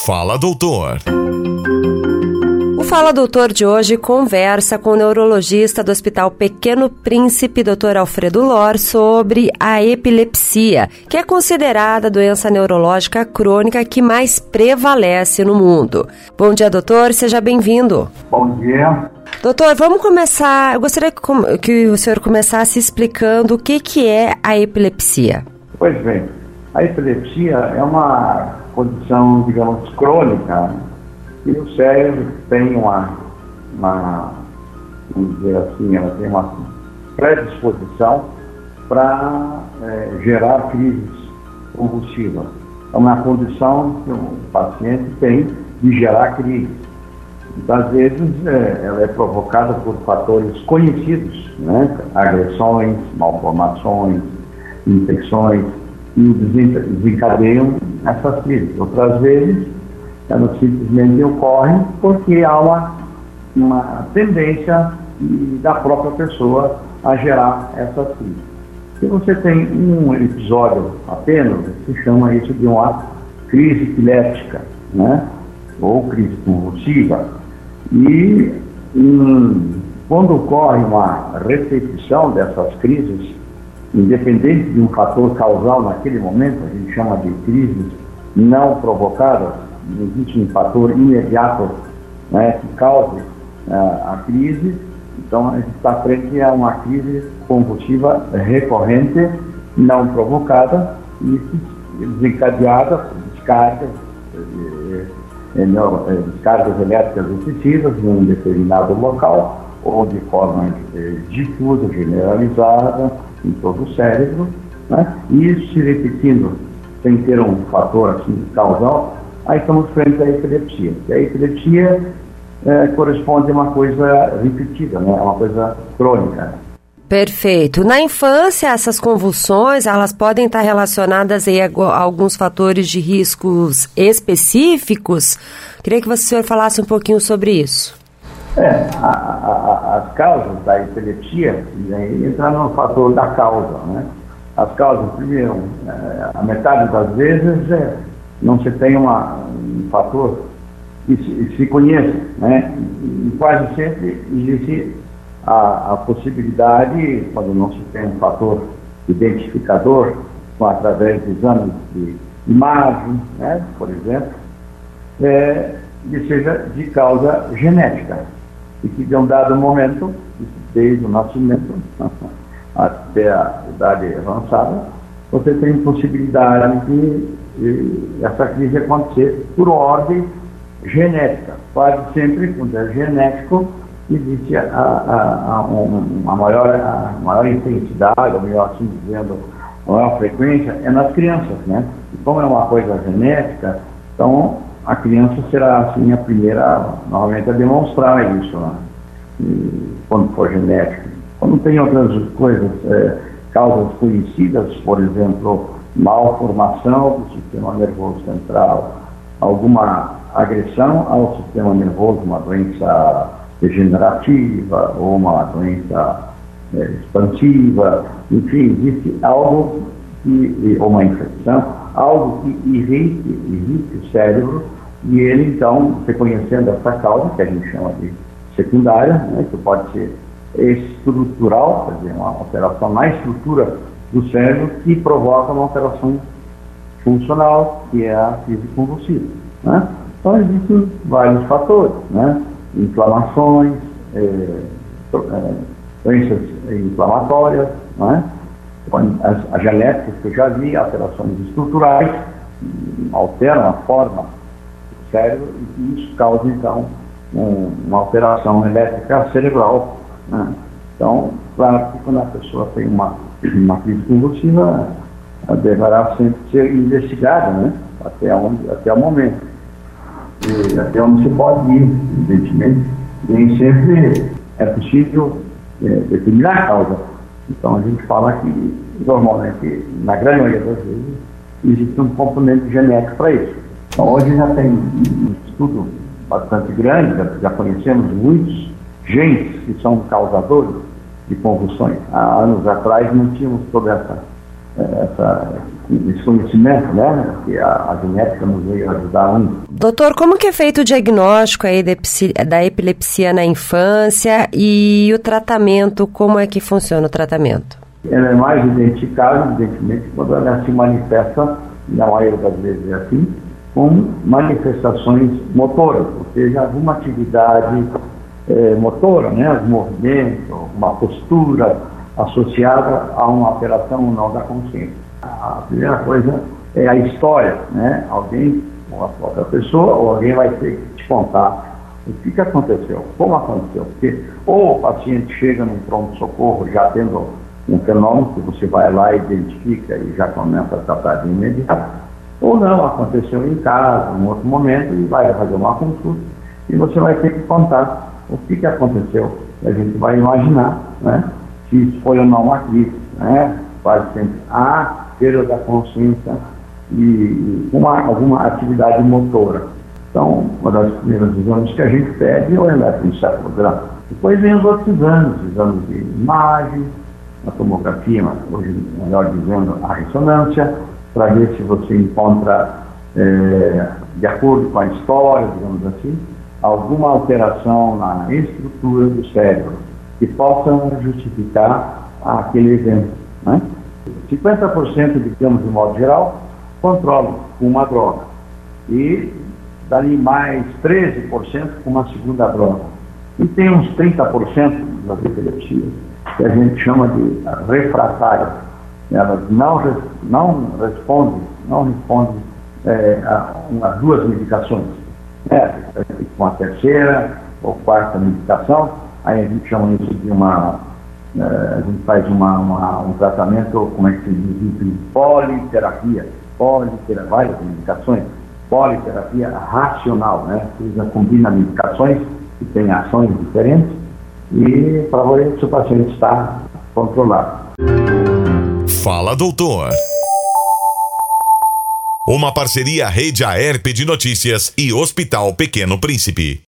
Fala Doutor. O Fala Doutor de hoje conversa com o neurologista do Hospital Pequeno Príncipe, Dr. Alfredo Lor, sobre a epilepsia, que é considerada a doença neurológica crônica que mais prevalece no mundo. Bom dia, doutor, seja bem-vindo. Bom dia. Doutor, vamos começar. Eu gostaria que o senhor começasse explicando o que é a epilepsia. Pois bem, a epilepsia é uma condição, digamos, crônica, e o cérebro tem vamos dizer assim, ela tem uma predisposição para gerar crises convulsivas. É uma condição que o paciente tem de gerar crises. Então, às vezes, ela é provocada por fatores conhecidos, né? Agressões, malformações, infecções, e desencadeiam essas crises. Outras vezes, elas simplesmente ocorrem porque há uma tendência da própria pessoa a gerar essas crises. Se você tem um episódio apenas, se chama isso de uma crise epiléptica, né? Ou crise convulsiva. E quando ocorre uma repetição dessas crises, independente de um fator causal naquele momento, a gente chama de crises não provocadas, não existe um fator imediato, né, que cause a crise, então a gente está frente a uma crise convulsiva recorrente, não provocada e desencadeada por descargas elétricas excessivas em um determinado local ou de forma difusa, generalizada em todo o cérebro, né? E isso se repetindo sem ter um fator assim causal, aí estamos frente à epilepsia. E a epilepsia corresponde a uma coisa repetida, né? Uma coisa crônica. Perfeito. Na infância, essas convulsões, elas podem estar relacionadas aí a alguns fatores de riscos específicos? Queria que o senhor falasse um pouquinho sobre isso. As causas da epilepsia, entra no fator da causa, né? As causas, primeiro, a metade das vezes não se tem um fator que se conheça, né? E quase sempre existe a possibilidade, quando não se tem um fator identificador, através de exames de imagem, né, por exemplo, que seja de causa genética. E que de um dado momento, desde o nascimento até a idade avançada, você tem possibilidade de essa crise acontecer por ordem genética. Quase sempre, quando é genético, existe a maior intensidade, ou melhor assim dizendo, a maior frequência é nas crianças, né? E como é uma coisa genética, então a criança será assim a primeira, novamente, a demonstrar isso, né? Quando for genético. Quando tem outras coisas, causas conhecidas, por exemplo, malformação do sistema nervoso central, alguma agressão ao sistema nervoso, uma doença degenerativa ou uma doença expansiva, enfim, existe algo ou uma infecção, algo que irrite o cérebro, e ele então, reconhecendo essa causa, que a gente chama de secundária, né, que pode ser estrutural, quer dizer, uma alteração na estrutura do cérebro que provoca uma alteração funcional, que é a crise convulsiva, né? Então existem vários fatores, né? Inflamações, doenças inflamatórias, né? As genéticas que eu já vi, alterações estruturais, alteram a forma do cérebro e isso causa então uma alteração elétrica cerebral, né? Então, claro que quando a pessoa tem uma crise convulsiva, ela deverá sempre ser investigada, né? Até o momento. E até onde se pode ir, evidentemente, nem sempre é possível determinar a causa. Então a gente fala que, normalmente, na grande maioria das vezes, existe um componente genético para isso. Então hoje já tem um estudo bastante grande, já conhecemos muitos genes que são causadores de convulsões. Há anos atrás não tínhamos todo esse esse conhecimento, né? Que a genética nos veio ajudar muito. Doutor, como que é feito o diagnóstico aí da epilepsia na infância e o tratamento, como é que funciona o tratamento? Ela é mais identificável, evidentemente, quando ela se manifesta, na maioria das vezes é assim, com manifestações motoras, ou seja, alguma atividade motora, né? Os movimentos, uma postura associada a uma alteração ou não da consciência. A primeira coisa é a história, né? Alguém, ou a outra pessoa, ou alguém vai ter que te contar o que aconteceu, como aconteceu. Porque ou o paciente chega num pronto-socorro já tendo um fenômeno que você vai lá, identifica e já começa a tratar de imediato, ou não, aconteceu em casa, em outro momento, e vai fazer uma consulta e você vai ter que contar o que aconteceu. A gente vai imaginar, né, se isso foi ou não uma crise, né? Quase sempre a perda da consciência e alguma atividade motora. Então, uma das primeiras exames que a gente pede é o eletroencefalograma. Depois vem os outros exames de imagem, a tomografia, mas hoje, melhor dizendo, a ressonância, para ver se você encontra, de acordo com a história, digamos assim, alguma alteração na estrutura do cérebro que possa justificar aquele evento, né? 50%, digamos, de modo geral, controla com uma droga. E dali mais 13% com uma segunda droga. E tem uns 30% das epilepsias que a gente chama de refratárias. Elas não respondem a duas medicações. Com a terceira ou quarta medicação, aí a gente chama isso de a gente faz um tratamento, como é que se diz, de politerapia, várias medicações, politerapia racional, né? Combina medicações que têm ações diferentes e para ver se o paciente está controlado. Fala, doutor. Uma parceria Rede Aerp de Notícias e Hospital Pequeno Príncipe.